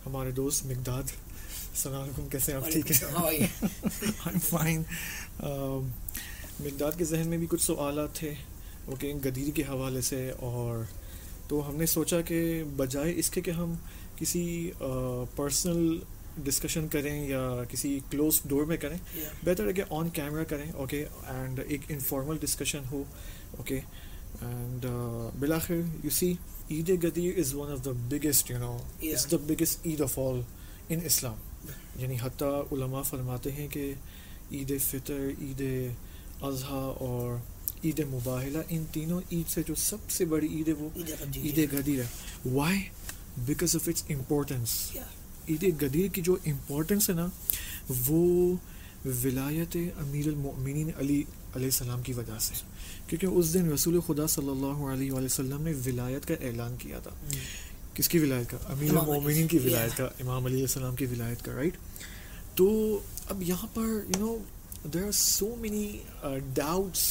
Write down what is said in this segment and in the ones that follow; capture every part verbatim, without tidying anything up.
हमारे दोस्त मिकदाद, अस्सलाम वालेकुम, कैसे हैं आप? ठीक है, हाँ आई एम फाइन। मिकदाद के जहन में भी कुछ सवाल थे ओके गदीर के हवाले से, और तो हमने सोचा कि बजाय इसके कि हम किसी पर्सनल डिस्कशन करें या किसी क्लोज डोर में करें, बेहतर है कि ऑन कैमरा करें ओके एंड एक इनफॉर्मल डिस्कशन हो ओके एंड बिलाखिर you see Eid Ghadir is one of the biggest you know it's the biggest Eid of all in Islam. यानी हत्ता उलमा फरमाते हैं कि ईद फितर, ईद अज़हा और ईद मुबाहिला, इन तीनों ईद से जो सबसे बड़ी ईद है वो ईद गदीर है। Why? Because of its importance. Eid Ghadir की जो इम्पोर्टेंस है ना, वो विलायत अमीर अल-मोमिनीन अली अलैहिस्सलाम की वजह से, क्योंकि उस दिन रसूल खुदा सल्लल्लाहु अलैहि वसल्लम ने विलायत का ऐलान किया था। किसकी विलायत का? अमीर अल-मोमिनीन की विलायत का, इमाम अली अलैहिस्सलाम की विलायत का, राइट। तो अब यहाँ पर you know there are so many doubts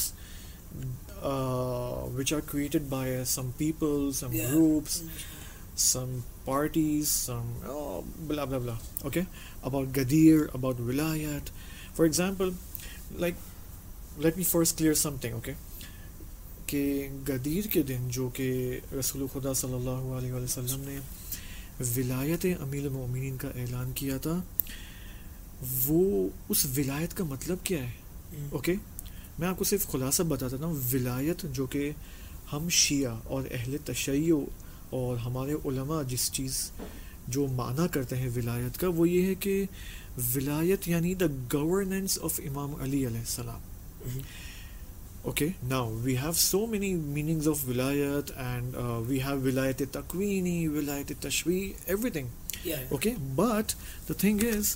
Uh, which are created by uh, some people, some yeah. groups, some parties, some oh, blah blah blah. Okay, about Gadir, about Wilayat. For example, like, let me first clear something. Okay, कि गदीर के दिन जो कि रसूल खुदा सल्लल्लाहु अलैहि वसल्लम ने विलायत अमीर मोमिनीन का ऐलान किया था, वो उस विलायत का मतलब क्या है? Okay mm. okay? मैं आपको सिर्फ खुलासा बताता हूँ। विलायत जो कि हम शिया और अहले तशय्यो और हमारे उलमा जिस चीज़ जो माना करते हैं विलायत का, वो ये है कि विलायत यानी the governance of Imam Ali अलैहिस्सलाम। Okay, now we have so many meanings of विलायत एंड वी हैव विलायत तकवीनी, विलायत तशवी, everything. Okay, but the thing is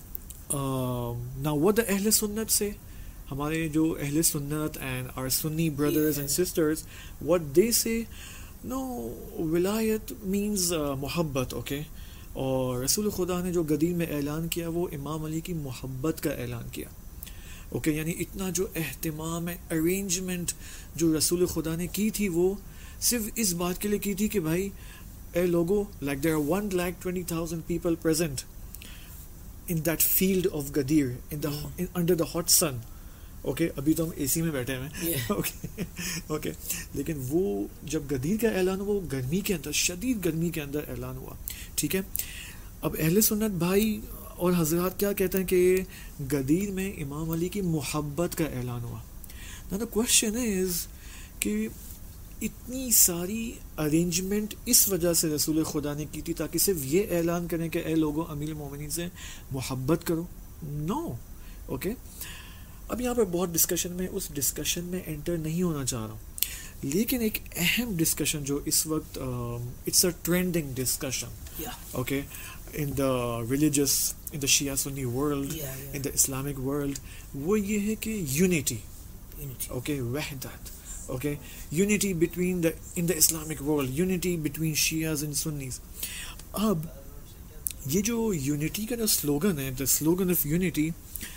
now what the अहले सुन्नत से, हमारे जो अहले सुन्नत and our Sunni brothers and sisters, what they say, no विलायत मींस मोहब्बत। ओके, और रसूल खुदा ने जो गदीर में ऐलान किया वो इमाम अली की मोहब्बत का ऐलान किया। ओके okay, यानी इतना जो एहतिमाम है, अरेंजमेंट जो रसूल खुदा ने की थी, वो सिर्फ इस बात के लिए की थी कि भाई ए लोगो, like there are one lakh twenty thousand people present in that field of Ghadir in the under the hot sun. Okay okay, अभी तो हम एसी में बैठे हैं ओके ओके, लेकिन वो जब गदीर का ऐलान हुआ वो गर्मी के अंदर, शदीद गर्मी के अंदर ऐलान हुआ। ठीक है, अब अहले सुन्नत भाई और हजरात क्या कहते हैं कि गदीर में इमाम अली की मोहब्बत का ऐलान हुआ। ना द क्वेश्चन इज कि इतनी सारी अरेंजमेंट इस वजह से रसूल खुदा ने की थी ताकि सिर्फ ये ऐलान करें कि ए लोगों अमीर मोमिनीन से मोहब्बत करो? नो। ओके, अब यहाँ पर बहुत डिस्कशन में, उस डिस्कशन में एंटर नहीं होना चाह रहा हूँ, लेकिन एक अहम डिस्कशन जो इस वक्त it's a trending discussion okay in the religious, in the Shia Sunni world, in the Islamic world, वो ये है कि यूनिटी, ओके, वहदत, okay, unity between the in the Islamic world, unity between Shias and Sunnis. अब ये जो यूनिटी का जो स्लोगन है, the slogan of unity,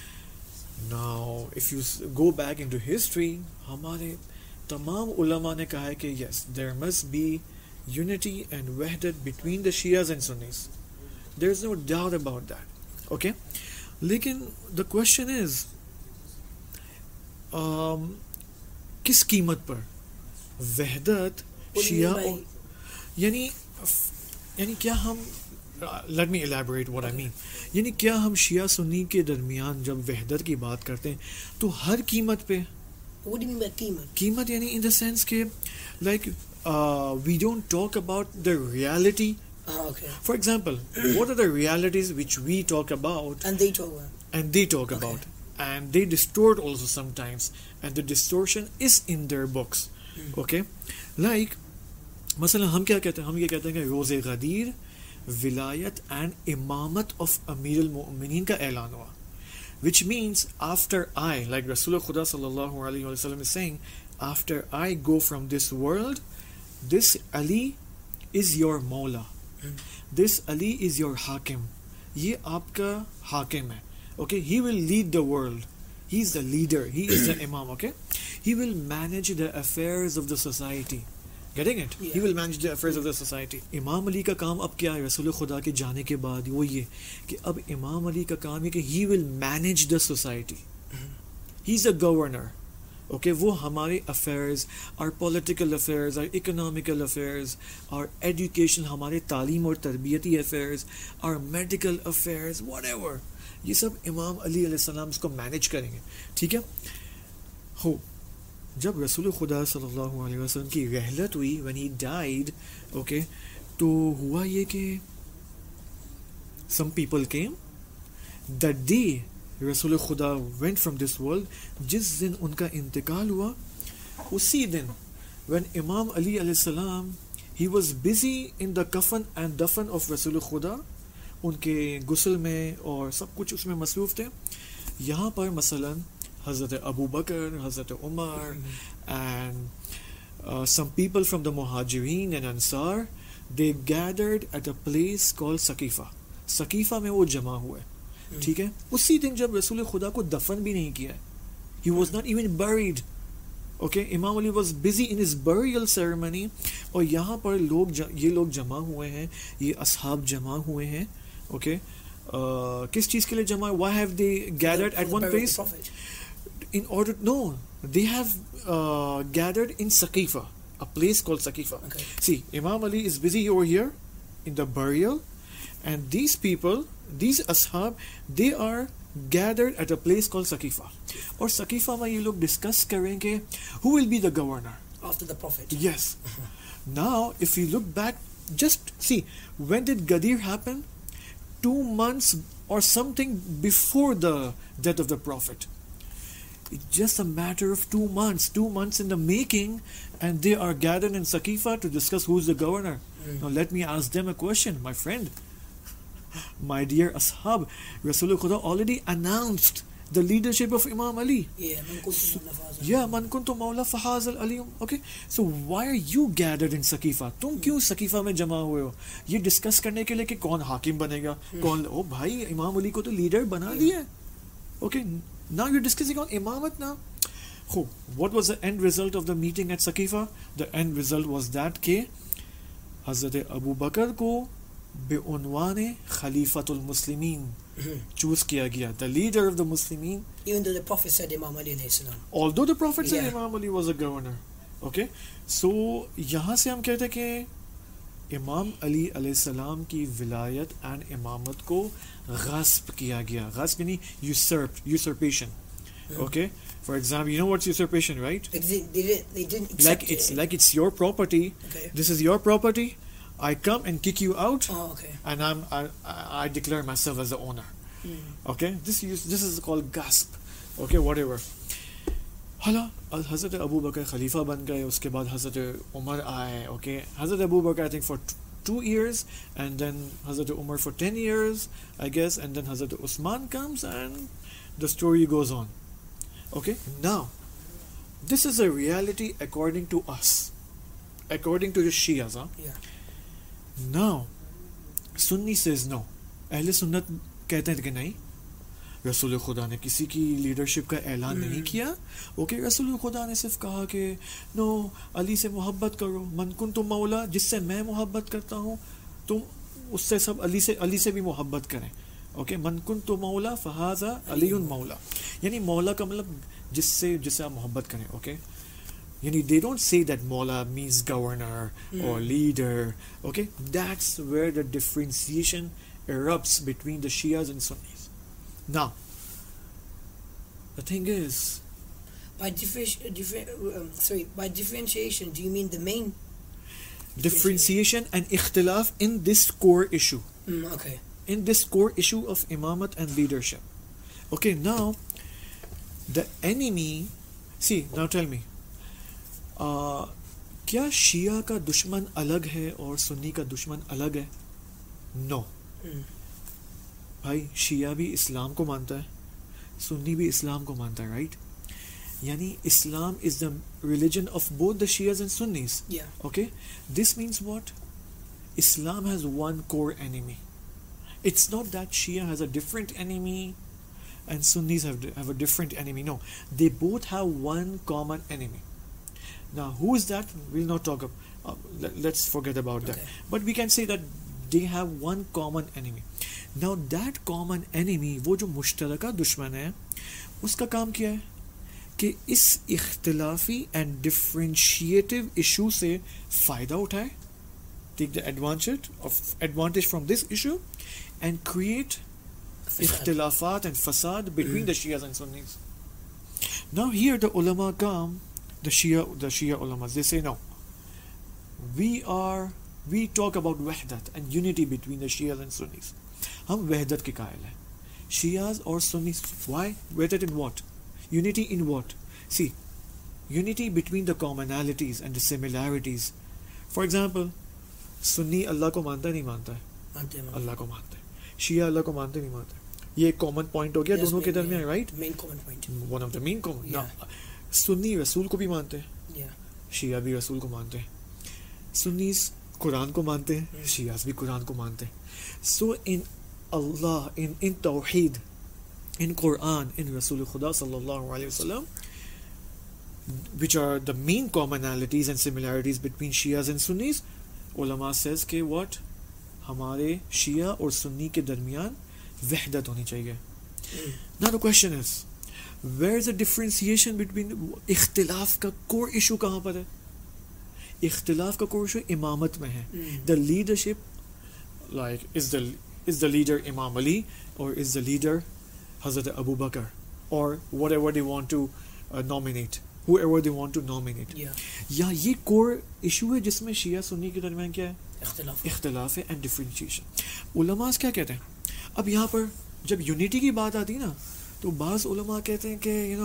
Now, if you go back into history, हमारे तमाम उलमा ने कहा है कि yes, there must be unity and wahdat between the Shias and Sunnis. There is no doubt about that. Okay? लेकिन the question is, um, किस कीमत पर वहदत शिया और, यानी यानी क्या हम, let me elaborate what I mean, यानी क्या हम शिया सुन्नी के दरमियान जब वहदत की बात करते हैं तो हर कीमत पे, What do you mean by कीमत? कीमत यानी इन द सेंस के like we don't talk about the reality. For example, what are the realities which we talk about and they talk about and they talk okay. about, and they distort also sometimes, and the distortion is in their books. hmm. okay, like मसलन हम क्या कहते हैं, हम ये कहते हैं कि रोज़े गदीर विलायत एंड इमामत ऑफ अमीर अल-मोमिनीन का ऐलान हुआ, which means after I, like Rasulullah Khuda sallallahu alaihi wasallam is saying, after I go from this world, this Ali is your Mawla, mm. this Ali is your Hakim, ये आपका हाकिम है, okay, he will lead the world, he is the leader, he is the imam, okay, he will manage the affairs of the society, Getting it? He Yeah. will manage the affairs of the society. इमाम अली का काम अब क्या है रसूल खुदा के जाने के बाद वो ये कि अब इमाम अली का काम है कि he will manage the society. He's a governor. Okay, वो हमारे affairs, our political affairs, our economical affairs, our education, हमारे तालीम और तरबियती affairs, our medical affairs, whatever. ये सब इमाम अली अलैहि सलाम इसको मैनेज करेंगे. ठीक है? हो जब रसूल खुदा सल्लल्लाहु अलैहि वसल्लम की रहलत हुई when he died, okay, तो हुआ ये कि some people came the day रसूल खुदा went from this world, जिस दिन उनका इंतकाल हुआ उसी दिन when इमाम अली अलैहि सलाम he was busy in the कफन and दफन of रसूल खुदा, उनके गुस्ल में और सब कुछ उसमें मसरूफ थे. यहाँ पर मसलन Hazrat Abu Bakr, Hazrat Umar, and uh, some people from the Muhajirin and Ansar, they gathered at a place called Saqifa. Saqifa में वो जमा हुए. ठीक है? उसी दिन जब रसूल खुदा को दफन भी नहीं किया. He was not even buried. Okay, Imam Ali was busy in his burial ceremony. और यहाँ पर लोग ये लोग जमा हुए हैं, ये असहाब जमा हुए हैं. Okay, uh, किस चीज के लिए जमा? Why have they gathered at one place? In order, no, they have uh, gathered in Saqifa, a place called Saqifa. Okay. See, Imam Ali is busy over here in the burial, and these people, these ashab, they are gathered at a place called Saqifa. Or Saqifa में ये लोग discuss करेंगे who will be the governor after the Prophet. Yes. Now, if you look back, just see, when did Ghadir happen? Two months or something before the death of the Prophet. It's just a matter of two months, two months in the making, and they are gathered in Saqifa to discuss who's the governor. Mm. Now let me ask them a question, my friend, my dear Ashab. Rasul Khuda already announced the leadership of Imam Ali. Yeah, man kuntu mawla fahaz. Yeah, man kuntu mawla fahaz al-ali. Okay, so why are you gathered in Saqifa? तुम क्यों Saqifa में जमा हुए हो? ये discuss करने के लिए कि कौन हाकिम बनेगा, कौन ओ भाई इमाम अली को तो लीडर बना दिया. Okay, now you're discussing on imamat now. Oh, what was the end result of the meeting at Saqifa? The end result was that ke Hazrat Abu Bakr ko bi'unwane Khalifatul Muslimin choose kiya gaya, the leader of the Muslimin. Even though the Prophet said Imam Ali alayhi salam. Although the Prophet said Yeah. Imam Ali was a governor. Okay, so यहाँ से हम कहते हैं कि इमाम अली अलैहिस्सलाम की विलायत एंड इमामत को गस्ब किया गया. गस्ब यानी usurped, usurpation. Okay, for example, you know what's usurpation, right? Like they, they, didn't- they didn't accept Like it's it. like it's your property. Okay. This is your property. I come and kick you out, Oh, okay. and I'm I, I I declare myself as the owner. Mm. Okay, this use this is called gasp. Okay, whatever. हाला हज़रत अबू बकर खलीफा बन गए. उसके बाद हज़रत उमर आए. Okay, हज़रत अबू बकर I think for t- two years, and then हज़रत Umar for ten years, I guess, and then हज़रत Usman comes, and the story goes on. Okay, now this is a reality according to us, according to the Shias. Huh? Yeah. Now, Sunni says no. अहले सुन्नत कहते हैं कि नहीं, रसूल खुदा ने किसी की लीडरशिप का ऐलान नहीं किया. ओके, रसूल खुदा ने सिर्फ कहा कि नो अली से मोहब्बत करो. मन कुन तुम मौला, जिससे मैं मोहब्बत करता हूँ तुम उससे सब अली से अली से भी मोहब्बत करें. ओके, मन कुन तुम मौला फहाजा अलीउन मौला, यानी मौला का मतलब जिससे जिससे आप मोहब्बत करें. ओके, यानी they don't say that Mawla means governor or leader. Okay, that's where the differentiation erupts between the Shias and Sunnis. Now, the thing is, By differenti- different, um, sorry, by differentiation, do you mean the main? differentiation and ikhtilaf in this core issue, Mm, okay. in this core issue of imamat and leadership. Okay, now the enemy. See, now tell me. Uh, क्या शिया का दुश्मन अलग है और सुन्नी का दुश्मन अलग है? नो. Mm. भाई शिया भी इस्लाम को मानता है, सुन्नी भी इस्लाम को मानता है, राइट? यानी Islam is the religion of both the Shias and Sunnis. Yeah. Okay, this means what? Islam has one core enemy. It's not that Shia has a different enemy and Sunnis have have a different enemy. No, they both have one common enemy. Now, who is that? We'll not talk about. Uh, let, let's forget about that. Okay. But we can say that they have one common enemy. Now, that common enemy, वो जो मुश्तरका दुश्मन है, उसका काम क्या है कि इस इख्तिलाफी एंड डिफरेंशिएटिव इशू से फायदा उठाए, take the advantage of advantage from this issue and create ikhtilafat and fasad between the Shias and Sunnis. Now here the ulama come, the Shia the Shia ulamas, they say no. We are we talk about wahdat and unity between the Shias and Sunnis. हम वहदत के कायल हैं. Shias or Sunnis. Why? Wahdat in what? Unity in what? See, unity between the commonalities and the similarities. For example, Sunni Allah को मानता नहीं मानता है, मानते हैं, अल्लाह को मानता है. शिया अल्लाह को मानते नहीं मानते. ये एक कॉमन पॉइंट हो गया Yes, दोनों के main- दरमियान, yeah, right? main common point. One of the main common. Yeah. Sunni रसूल को भी मानते हैं, Yeah. शिया भी रसूल को मानते हैं. सुन्नीस कुरान को मानते हैं, Hmm. शियास भी कुरान को मानते हैं. सो इन अल्लाह, इन इन तौहीद, in Quran, in Rasul Khuda sallallahu alaihi wasallam, which are the main commonalities and similarities between Shias and Sunnis, ulama says कि what हमारे शिया और सुन्नी के दरमियान वहदत होनी चाहिए. Mm. Now the question is, where is the differentiation between इख्तिलाफ का core issue कहाँ पर है? इख्तिलाफ का core issue इमामत में है. Mm. The leadership, like is the is the leader Imam Ali or is the leader Hazrat Abu Bakr or whatever they want to uh, nominate, whoever they want to nominate. Yeah. या ये core issue है जिसमें शिया सुन्नी के दरमियान क्या है? इख्तिलाफ. इख्तिलाफ है and differentiation. उलमास क्या कहते हैं? अब यहाँ पर जब यूनिटी की बात आती है ना, तो बाज़ उलमा कहते हैं कि यू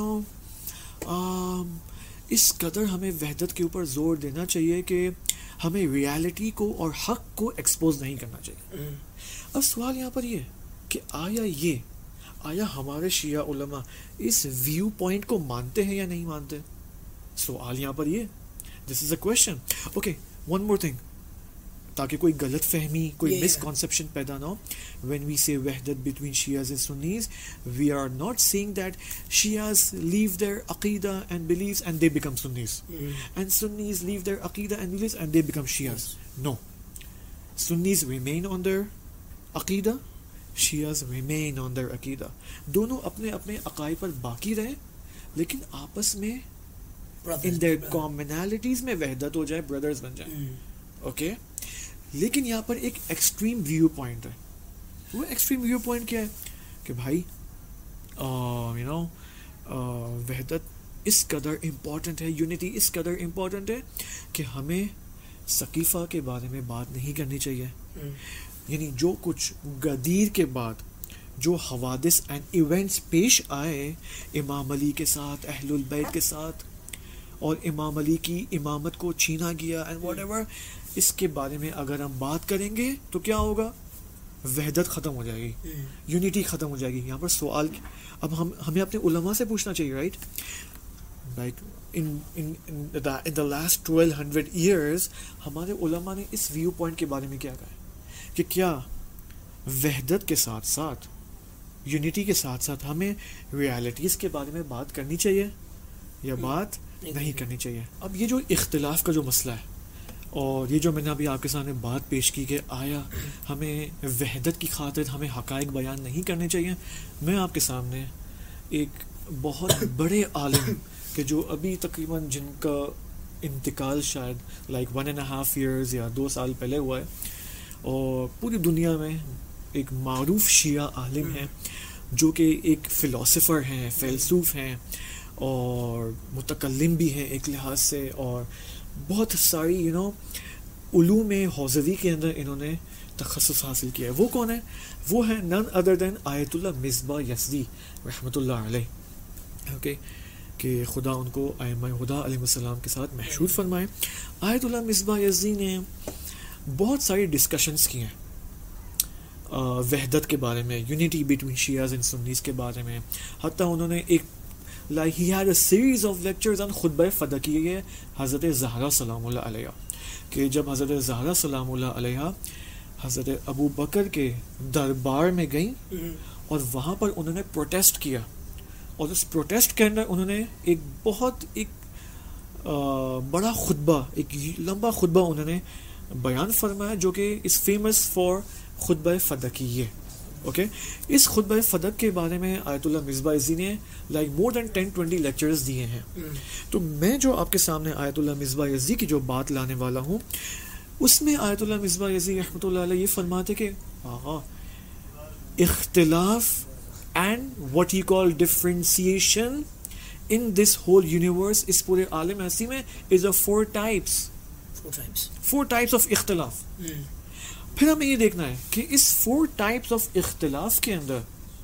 नो इस कदर हमें वहदत के ऊपर जोर देना चाहिए कि हमें रियलिटी को और हक को एक्सपोज नहीं करना चाहिए. Mm. अब सवाल यहाँ पर ये है कि आया ये आया हमारे शिया उलमा इस व्यू पॉइंट को मानते हैं या नहीं मानते? सवाल यहाँ पर ये, this is a question. Okay, one more thing, ताकि कोई गलत फहमी, कोई Yeah, yeah. मिसकॉन्सेप्शन पैदा ना हो. When we say वहदत between Shias and Sunnis, we are not saying that Shias leave their aqidah and beliefs and they become Sunnis, Mm. and Sunnis leave their aqidah and beliefs and they become Shias. No, Sunnis remain on their aqidah, Shias remain on their aqidah. दोनों अपने अपने acai पर बाकी रहें, लेकिन आपस में Brothers, in their brother. commonalities में वहदत हो जाए, brothers बन जाए. Mm. ओके, लेकिन यहाँ पर एक एक्सट्रीम व्यू पॉइंट है. वो एक्सट्रीम व्यू पॉइंट क्या है कि भाई यू नो वहदत इस कदर इम्पोर्टेंट है, यूनिटी इस कदर इम्पोर्टेंट है कि हमें सकीफ़ा के बारे में बात नहीं करनी चाहिए. Mm. यानी जो कुछ गदीर के बाद जो हवादिस एंड इवेंट्स पेश आए इमाम अली के साथ, अहलुल बैत के साथ, और इमाम अली की इमामत को छीना गया एंड व्हाटएवर, इसके बारे में अगर हम बात करेंगे तो क्या होगा? वहदत ख़त्म हो जाएगी, Mm. यूनिटी ख़त्म हो जाएगी. यहाँ पर सवाल अब हम हमें अपने उलमा से पूछना चाहिए, right? Like in in in the last twelve hundred years हमारे उलमा ने इस व्यू पॉइंट के बारे में क्या कहा है कि क्या वहदत के साथ साथ, यूनिटी के साथ साथ हमें रियलिटीज़ के बारे में बात करनी चाहिए या बात नहीं नहीं करनी। करनी चाहिए. अब ये जो इख्तिलाफ का जो मसला है और ये जो मैंने अभी आपके सामने बात पेश की कि आया हमें वहदत की खातिर हमें हकायक बयान नहीं करने चाहिए, मैं आपके सामने एक बहुत बड़े आलिम के जो अभी तकरीबन जिनका इंतकाल शायद like one and half years या दो साल पहले हुआ है, और पूरी दुनिया में एक मारूफ शिया आलिम है जो कि एक फ़िलासफ़र हैं, फ़िलसूफ़ हैं और मुतकल्लिम भी हैं एक लिहाज से, और बहुत सारी यू नो उलूम में हौज़वी के अंदर इन्होंने तखस्सुस हासिल किया है. वो कौन है? वो है none other than Ayatollah Misbah Yazdi रहमतुल्लाह अलैह. ओके, कि खुदा उनको आइम्मा हुदा अलैहिस्सलाम के साथ महशूर फरमाए. आयतुल्लाह मिसबाह यज़दी ने बहुत सारी डिस्कशंस की हैं वहदत के बारे में, unity between Shias and Sunnis के बारे में. हत्ता उन्होंने एक like he had a series of lectures on खुतबा फ़दा की है हज़रत ज़हरा सलामुल्लाह अलैहा, कि जब हज़रत ज़हरा सलामुल्लाह अलैहा हज़रत अबू बकर के दरबार में गई Mm. और वहाँ पर उन्होंने प्रोटेस्ट किया, और उस प्रोटेस्ट के अंदर उन्होंने एक बहुत एक बड़ा खुतबा, एक लंबा खुतबा उन्होंने बयान फरमाया जो कि इस फेमस फॉर खुतबा फदकिये. ओके, इस खुतबा फदक के बारे में आयतुल्लाह मिसबा इज़्ज़ी ने like more than ten twenty lectures दिए हैं. तो मैं जो आपके सामने आयतुल्लाह मिसबा इज़्ज़ी की जो बात लाने वाला हूँ, उसमें आयतुल्लाह मिसबा इज़्ज़ी रहमतुल्लाह अलैह ये फरमाते कि इख्तिलाफ and what you call differentiation in this whole universe, इस पूरे आलम हस्ती में, is a four types Four types. Four types of इख्तिलाफ. Mm. फिर हमें ये देखना है कि इस फोर टाइप्स ऑफ इख्तिलाफ के अंदर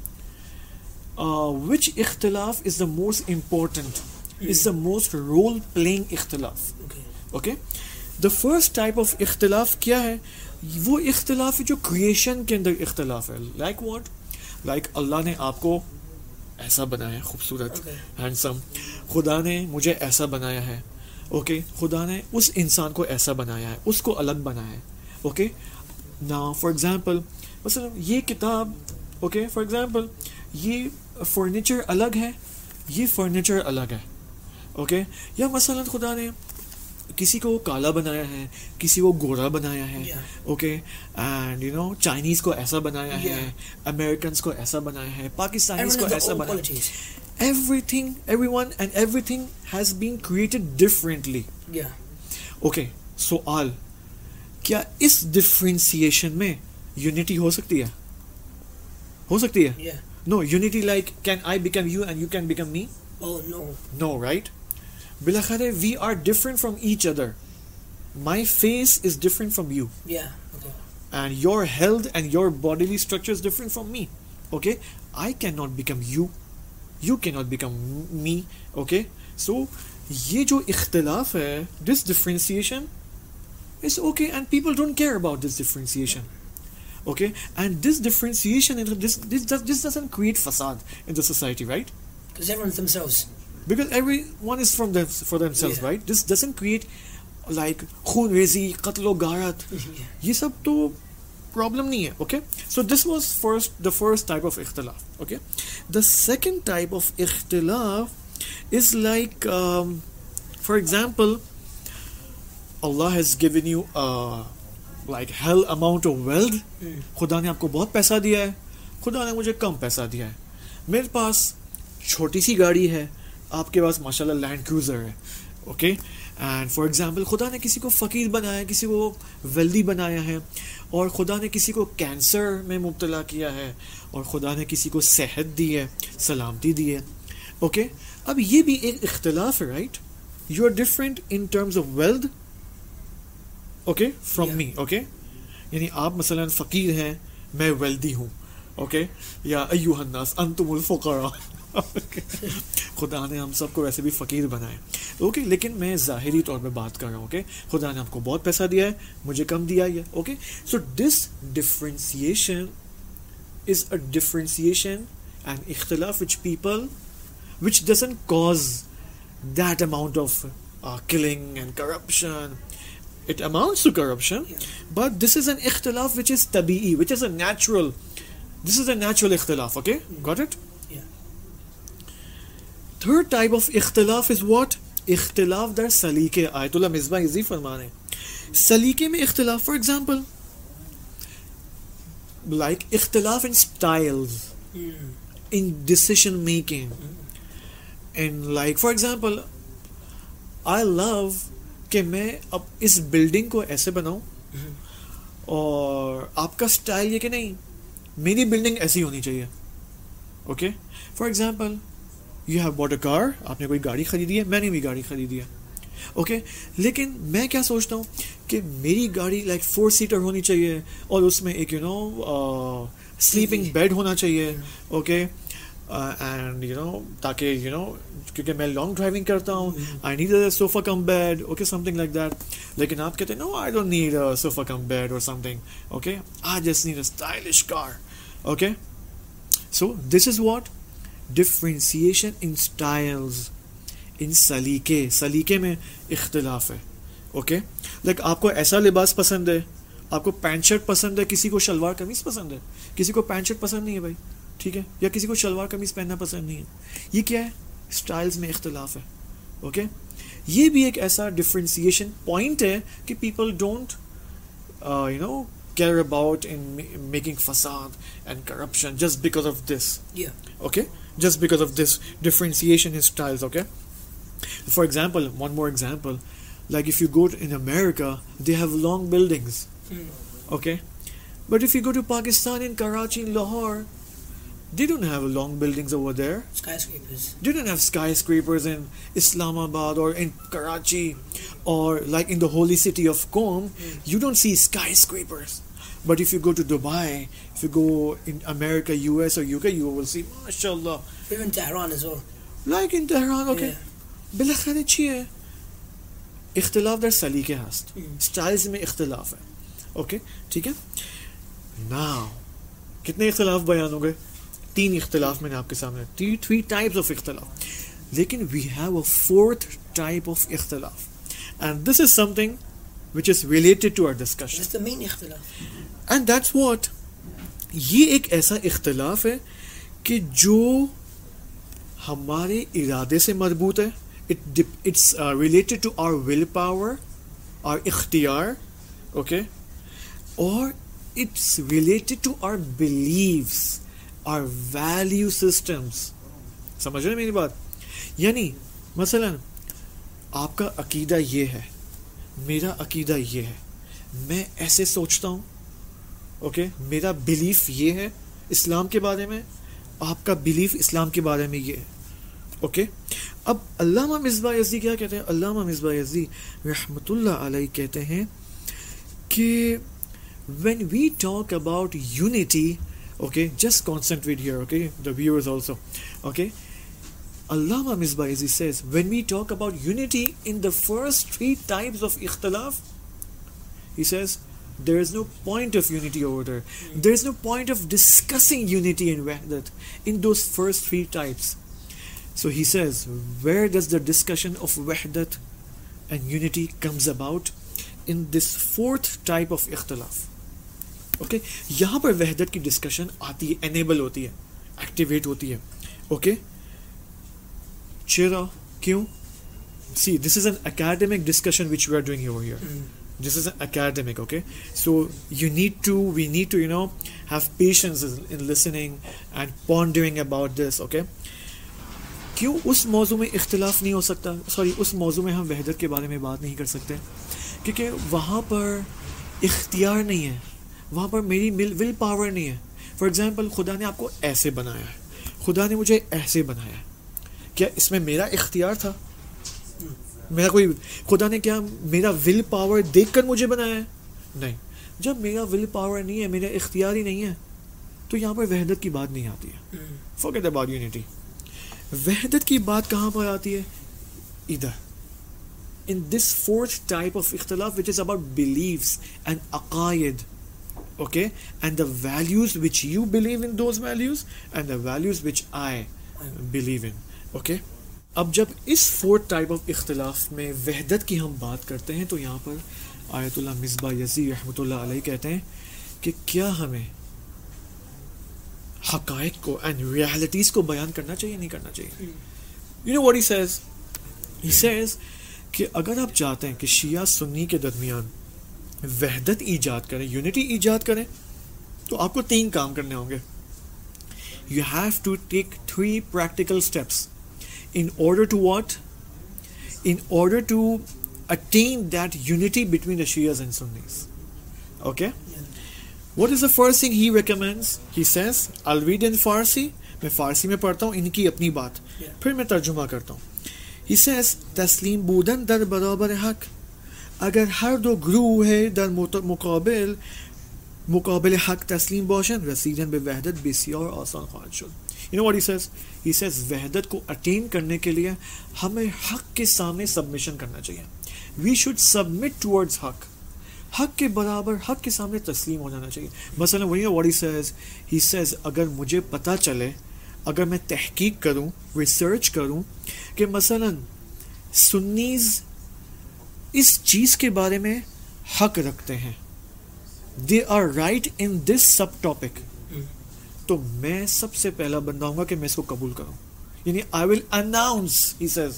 विच इख्तिलाफ is the most important, is the most role playing इख्तिलाफ. Okay. Okay, the first type of इख्तिलाफ क्या है? वो इख्तिलाफ जो क्रिएशन के अंदर इख्तिलाफ है. Like what? लाइक अल्लाह ने आपको ऐसा बनाया है, खूबसूरत, Okay. हैंडसम. खुदा ने मुझे ऐसा बनाया है. Okay okay? खुदा ने उस इंसान को ऐसा बनाया है, उसको अलग बनाया है. ओके, नाउ फॉर एग्जांपल, मतलब ये किताब, ओके फॉर एग्जांपल ये फर्नीचर अलग है, ये फर्नीचर अलग है. Okay okay? या मसलन खुदा ने किसी को काला बनाया है, किसी को गोरा बनाया है. Okay, and you know Chinese को ऐसा बनाया Yeah. है, अमेरिकन को ऐसा बनाया है, पाकिस्तानीज Everyone को has their ऐसा own बनाया. qualities. Everything, everyone and everything has been created differently. Yeah. Okay, सवाल, क्या इस डिफरेंशिएशन में यूनिटी हो सकती है? हो सकती है? Yeah. No, unity like can I become you and you can become me? Oh no. No, right? बिलाखिर we are different from each other. My face is different from you, Yeah. Okay. and your health and your bodily structure is different from me. Okay, I cannot become you. You cannot become me. Okay, so ये जो इख्तिलाफ है, this differentiation is okay, and people don't care about this differentiation. Okay, and this differentiation, this this does, this doesn't create facade in the society, right? Because everyone's themselves. Because everyone is from them for themselves, Yeah. right? This doesn't create like खून रेजी, कत्लो गारत. Yeah. ये सब तो problem नहीं है. Okay, so this was first the first type of इख्तिलाफ. Okay, the second type of इख्तिलाफ is like for example Allah has given you like hell amount of wealth. Mm. खुदा ने आपको बहुत पैसा दिया है, खुदा ने मुझे कम पैसा दिया है. मेरे पास छोटी सी गाड़ी है, आपके पास माशाल्लाह लैंड क्रूजर है. ओके, एंड फॉर एग्जांपल खुदा ने किसी को फ़कीर बनाया, किसी को वेल्दी बनाया है, और खुदा ने किसी को कैंसर में मुब्तला किया है, और खुदा ने किसी को सेहत दी है, सलामती दी है. ओके, अब ये भी एक इख्तिलाफ है, right? You are different in terms of wealth, okay, from Yeah. Me. Okay, यानी आप मसलन फ़कीर हैं, मैं वेल्दी हूँ. ओके, या अय्युहन्नास अंतुमुल फुक़रा. खुदा ने हम सबको वैसे भी फ़कीर बनाए. ओके, लेकिन मैं ज़ाहिरी तौर पे बात कर रहा हूँ. ओके, खुदा ने आपको बहुत पैसा दिया है, मुझे कम दिया है. Okay, so this differentiation is a differentiation and इख्तिलाफ which people which doesn't cause that amount of uh, killing and corruption. It amounts to corruption, Yeah. but this is an ikhtilaf which is tabi'i, which is a natural. This is a natural ikhtilaf. Okay, got it? Yeah. Third type of ikhtilaf is what? Ikhtilaf dar salike. Ayatullah Misbah Izi farmane. Salike mein ikhtilaf, for example, like ikhtilaf in styles, Mm. in decision making. And like for example, I love कि मैं अब इस building को ऐसे बनाऊं, और आपका style ये कि नहीं मेरी बिल्डिंग ऐसी होनी चाहिए. Okay, for example you have bought a car, आपने कोई गाड़ी खरीदी है, मैंने भी गाड़ी खरीदी है. ओके, लेकिन मैं क्या सोचता हूँ कि मेरी गाड़ी लाइक फोर सीटर होनी चाहिए, और उसमें एक यू नो स्लीपिंग बेड होना चाहिए. ओके, एंड यू नो ताकि यू नो क्योंकि मैं लॉन्ग ड्राइविंग करता हूँ, I need a sofa cum bed. Okay, something like that. लेकिन आप कहते हैं no, I don't need a sofa cum bed और something. Okay, I just need a stylish car. Okay, so this is what differentiation in styles, in सलीके. सलीके में इख्तिलाफ है. Okay, like आपको ऐसा लिबास पसंद है, आपको पैंट शर्ट पसंद है, किसी को शलवार कमीज पसंद है, किसी को पैंट शर्ट पसंद नहीं है भाई, ठीक है, या किसी को शलवार कमीज पहनना पसंद नहीं है. ये क्या है? स्टाइल्स में इख्तिलाफ है. ओके, ये भी एक ऐसा डिफरेंशिएशन पॉइंट है कि people don't you know care about in ma- making facade and corruption just because of this. Yeah. Okay, just because of this differentiation in styles. Okay, for example, one more example, like if you go to, in America, they have long buildings. Mm. Okay, but if you go to Pakistan, in Karachi, in Lahore, they don't have long buildings over there. Skyscrapers. They don't have skyscrapers in Islamabad or in Karachi or like in the holy city of Qom. Mm. You don't see skyscrapers. But if you go to Dubai, if you go in America, U S or U K, you will see, mashallah, Even Tehran as well. like in Tehran, okay. Yeah. بالاخره چیه؟ اختلاف در سلیقه هست. Mm. Styles में इख्तिलाफ है. Okay, ठीक है. Now, कितने इख्तिलाफ बयान हो गए? तीन इख्तिलाफ मैंने आपके सामने, थ्री थ्री टाइप्स ऑफ इख्तिलाफ. लेकिन we have a fourth type of इख्तिलाफ, and this is something which is related to our discussion. That's the main ikhtilaf. And that's what, ये एक ऐसा इख्तिलाफ है कि जो हमारे इरादे से मरबूत है. It dip- it's uh, related to our willpower, our इख्तियार, okay, or it's related to our beliefs, our value systems. समझ रहे हैं मेरी बात? यानी मसलन आपका अकीदा ये है, मेरा अकीदा ये है, मैं ऐसे सोचता हूँ, ओके okay? मेरा बिलीफ ये है इस्लाम के बारे में, आपका बिलीफ इस्लाम के बारे में ये है, ओके okay? अब अल्लामा मिसबाह यज़दी क्या कहते हैं? अल्लामा मिसबाह यज़दी रहमतुल्लाह अलैह कहते हैं कि when we talk about unity, okay, just concentrate here, okay, the viewers also, okay, Allama Misbah Yazdi says, when we talk about unity in the first three types of ikhtilaf, he says, there is no point of unity over there. There is no point of discussing unity and wahdat in those first three types. So he says, where does the discussion of wahdat and unity comes about? In this fourth type of ikhtilaf. Okay, यहाँ पर वहदत की discussion आती है, enable होती है, activate होती है. Okay, चेरा क्यों? See, this is an academic discussion which we are doing over here. Mm. This is an academic, okay? So you need to, we need to, you know, have patience in listening and pondering about this, okay? क्यों उस मौजू में इख्तिलाफ नहीं हो सकता? Sorry, उस मौजू में हम वहदत के बारे में बात नहीं कर सकते क्योंकि वहाँ पर इख्तियार नहीं है, वहाँ पर मेरी विल पावर नहीं है. फॉर एग्जाम्पल, खुदा ने आपको ऐसे बनाया है, खुदा ने मुझे ऐसे बनाया है, क्या इसमें मेरा इख्तियार था? मेरा कोई, खुदा ने क्या मेरा विल पावर देखकर मुझे बनाया है? नहीं. जब मेरा विल पावर नहीं है, मेरा इख्तियार ही नहीं है, तो यहाँ पर वहदत की बात नहीं आती है. Forget about unity. वहदत की बात कहाँ पर आती है? इधर, in this fourth type of ikhtilaf, which is about beliefs and aqaid, okay, and the values which you believe in, those values, and the values which I believe in, okay. अब जब इस फोर्थ टाइप ऑफ इख्तिलाफ में वहदत की हम बात करते हैं, तो यहाँ पर आयतुल्लाह मिसबाह यज़दी रहमतुल्लाह अलैह कहते हैं कि क्या हमें हक़ाइक़ को एंड रियलिटीज़ को बयान करना चाहिए, नहीं करना चाहिए? You know what he says? He says कि अगर आप चाहते हैं कि शिया सुन्नी के दरमियान वहदत ईजाद करें, यूनिटी ईजाद करें, तो आपको तीन काम करने होंगे. You have to take three practical steps in order to what? In order to attain that unity between the Shias and Sunnis. Okay? Yeah. What is the first thing he recommends? He says, I'll read in Farsi. मैं फारसी में पढ़ता हूँ इनकी अपनी बात, Yeah. फिर मैं तर्जुमा करता हूँ. He says, तस्लीम बूदन दर बराबर हक. अगर हर दो ग्रुह है दर मुकाबिल मुकाबिल हक तस्लीम बाशन, रसीदन बे वहदत बेसियार आसान ख्वाहिश शुद. You know what he says? He says वहदत को अटेन करने के लिए हमें हक के सामने सबमिशन करना चाहिए. We should submit towards हक. हक के बराबर, हक के सामने तस्लीम हो जाना चाहिए. मसलन वही what he says? He says अगर मुझे पता चले, अगर मैं तहकीक करूं, रिसर्च करूं कि मसलन सुन्नीज इस चीज़ के बारे में हक रखते हैं, they are right in this subtopic, तो मैं सबसे पहला बंदा हूँगा कि मैं इसको कबूल करूँ. यानी I will announce, he says,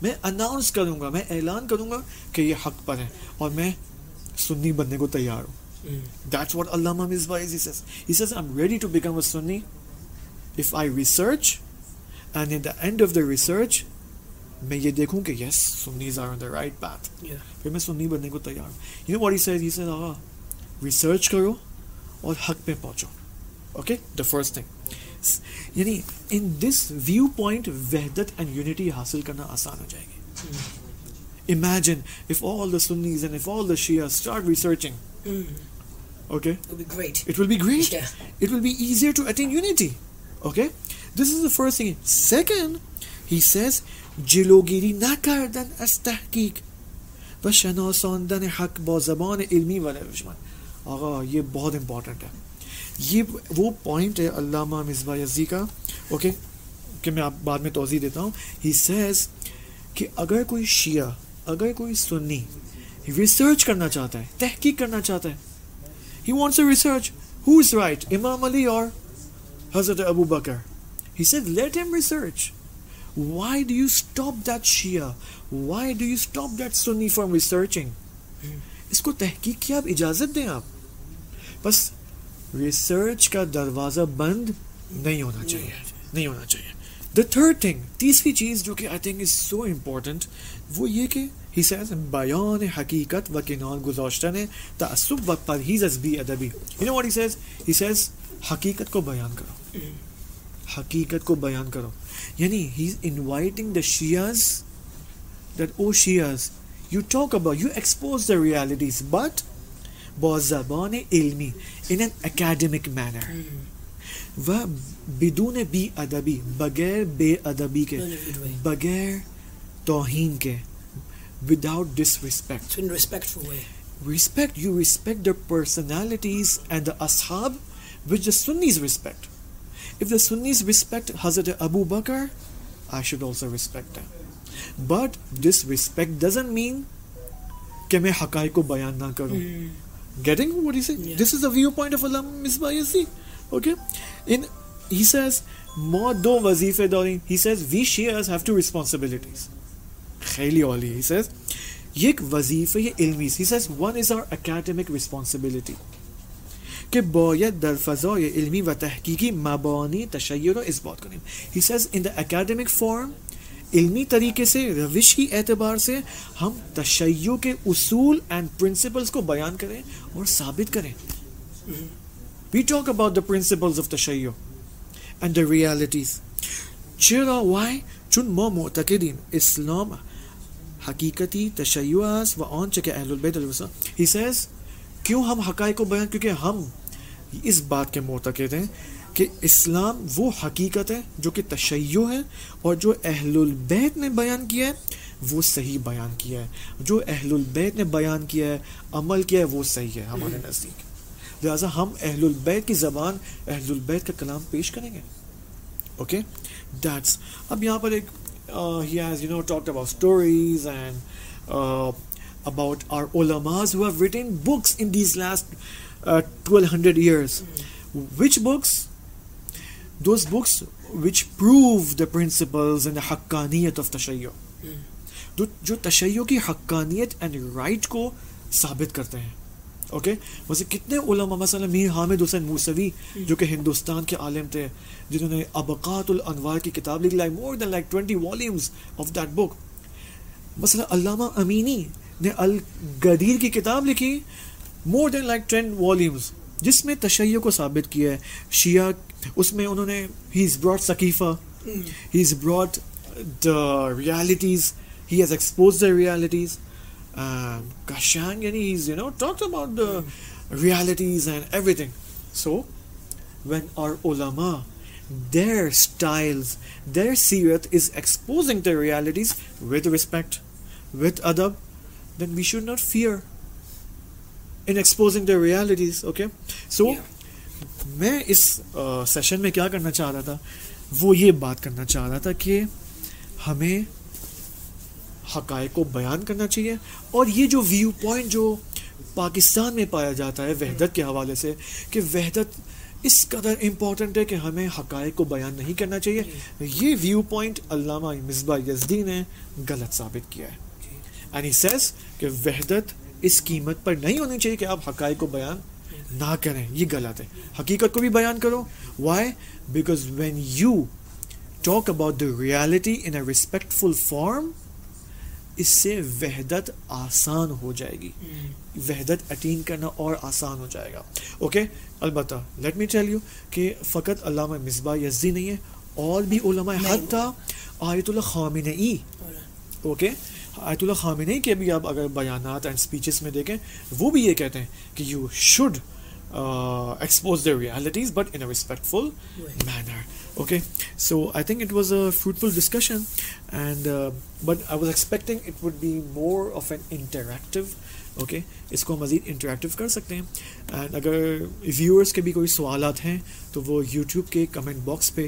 मैं अनाउंस करूंगा, मैं ऐलान करूंगा कि ये हक पर है और मैं सुन्नी बनने को तैयार हूँ. That's what Allama Misbah is. He says, he says, I'm ready to become a Sunni if I research, and in the end of the research, मैं ये देखूं कि yes, Sunnis are on the right path. Yeah. फिर मैं सुन्नी बनने को तैयार हूँ. You know what he says? He says, ah, research करो और हक पे पहुंचो. Okay, the first thing. यानी in this viewpoint, वहदत and unity हासिल करना आसान हो जाएगी. Imagine if all the Sunnis and if all the Shias start researching. Mm. Okay, It would be great. it will be great. Yeah. It will be easier to attain unity. Okay, this is the first thing. Second, he says, جلوگیری نکردن از تحقیق و شناساندن حق با زبان علمی و روشمند. آقا ये बहुत important है. ये वो पॉइंट है अल्लामा मिसबाह यज़दी का. ओके, कि मैं आप बाद में तौज़ीह देता हूँ. ही सेज कि अगर कोई शिया, अगर कोई सुन्नी रिसर्च करना चाहता है, तहकीक करना चाहता है, he wants to research who is right, Imam Ali or Hazrat Abu Bakr. He said, let him research. Why do you stop that Shia? Why do you stop that Sunni from researching? इसको तहकीक की आप इजाज़त दें. आप बस research का दरवाज़ा बंद नहीं होना चाहिए, नहीं होना चाहिए. The third thing, तीसरी चीज़ जो कि I think is so important, वो ये कि he says बयान हकीकत व किनार गुज़ाश्तन तअस्सुब व परहेज़ अज़ बी अदबी. You know what he says? He says हकीकत को बयान करो, हकीकत को बयान करो. यानी he is inviting the Shias that, oh Shias, you talk about, you expose the realities, but बज़बान Ilmi, in an academic manner. व बिदून बी अदबी, बगैर बे अदबी के, बगैर तौहीन के, without disrespect. In a respectful way. Respect, you respect the personalities and the ashab which the Sunnis respect. If the Sunnis respect Hazrat Abu Bakr, I should also respect them. But this respect doesn't mean कि मैं हक़ाइक़ को बयान ना करूं. Getting what he said? Yeah. This is the viewpoint of Allama Misbah Yazdi. Okay, in he says more do wazife darin. He says we Shias have two responsibilities. Khayli wali. He says ये एक वजीफे ये इल्मी. He says one is our academic responsibility कि बायद दर फ़ज़ाए इल्मी व तहकीकी मबानी तशय्युर और इस्बात करें. He says in the academic form, इल्मी तरीके से, रविश की एतबार से हम तशय्यु के उसूल एंड प्रिंसिपल्स को बयान करें और साबित करें. We talk about the principles of tashayyu and the realities. चरा why चुन मा मुअतक़िदीन इस्लाम हकीकती तशय्युआस व आन चके अहलुल बैत अल-वसा. He says क्यों हम हक़ाइक़ को बयान, क्योंकि हम इस बात के मुअतक़िद हैं कि इस्लाम वो हकीकत है जो कि तशय्युह है, और जो अहलुल बैत ने बयान किया है वो सही बयान किया है. जो अहलुल बैत ने बयान किया है, अमल किया है, वो सही है हमारे नज़दीक. लिहाजा हम अहलुल बैत की ज़बान, अहलुल बैत का कलाम पेश करेंगे. Okay, that's. अब यहाँ पर एक he has you know talked about stories and about our ulamas who have written books in these last uh, twelve hundred years. Which books? Those books which prove the principles and the haqqaniyat of tashayyu. जो जो तशय्युह की हक्कानियत and right को साबित करते हैं. Okay, वैसे कितने उलमा, मसलन मीर हामिद हुसैन मूसवी जो कि हिंदुस्तान के आलिम थे, जिन्होंने अबकातुल अनवार की किताब लिखी, like more than like twenty volumes of that book. मसलन अल्लामा अमीनी ने अल गदीर की किताब लिखी, more than like ten volumes, जिसमें तशय्युह को साबित किया है. शिया उसमें उन्होंने he is brought Saqifa, he is brought the realities, he has exposed the realities. and Kashang, and he's you know talked about the realities and everything. So when our ulama, their styles, their sirat is exposing the realities with respect, with adab, then we should not fear in exposing the realities. Okay, so Yeah. मैं इस session में क्या करना चाह रहा था, वो ये बात करना चाह रहा था कि हमें हक़ाइक़ को बयान करना चाहिए. और ये जो व्यू पॉइंट जो पाकिस्तान में पाया जाता है वहदत के हवाले से, कि वहदत इस कदर इम्पोर्टेंट है कि हमें हकायक को बयान नहीं करना चाहिए, ये व्यू पॉइंट अल्लामा मिसबाह यज़दी ने गलत साबित किया है। एंड ही सेज कि वहदत इस कीमत पर नहीं होनी चाहिए कि आप हकायक को बयान ना करें, ये गलत है। हकीकत को भी बयान करो। Why? Because when you talk about the reality in a respectful form, इससे वहदत आसान हो जाएगी, वहदत अटीन करना और आसान हो जाएगा। ओके, अलबत्ता लेट मी टेल यू कि फ़कत अल्लामा मिसबाह यज़दी नहीं है, और भी उलमा, हत्ता आयतुल्लाह ख़ामेनेई, ओके, आयतुल्लाह ख़ामेनेई के भी आप अगर बयानात एंड स्पीचेस में देखें, वो भी ये कहते हैं कि you should expose their realities but in a respectful Right. manner. Okay, so I think it was a fruitful discussion, and uh, but I was expecting it would be more of an interactive. Okay, इसको मज़ीद interactive कर सकते हैं, and अगर viewers के भी कोई सवालात हैं तो वो यूट्यूब के कमेंट बॉक्स पे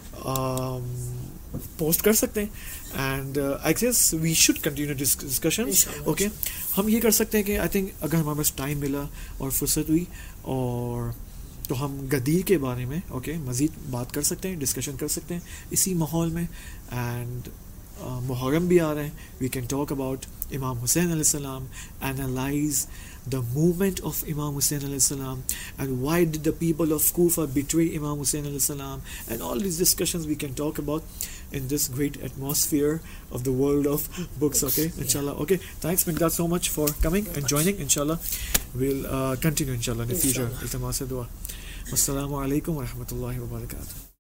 पोस्ट कर सकते हैं, and I guess we should continue discussion. Okay, हम ये कर सकते हैं कि आई थिंक अगर हमारे पास टाइम मिला और फुर्सत हुई और तो हम गदीर के बारे में ओके okay, मज़ीद बात कर सकते हैं, डिस्कशन कर सकते हैं इसी माहौल में। एंड मुहर्रम भी आ रहे हैं, we can talk about Imam Hussain अलैहिस्सलाम, analyse the movement of Imam Hussein alayhi salam, and why did the people of Kufa betray Imam Hussein alayhi salam, and all these discussions we can talk about in this great atmosphere of the world of books. Okay, inshallah. Okay, thanks Miqdad so much for coming and joining. Inshallah we'll uh, continue inshallah in the future. Iltimas dua. Wassalamu alaikum wa rahmatullahi wa barakatuh.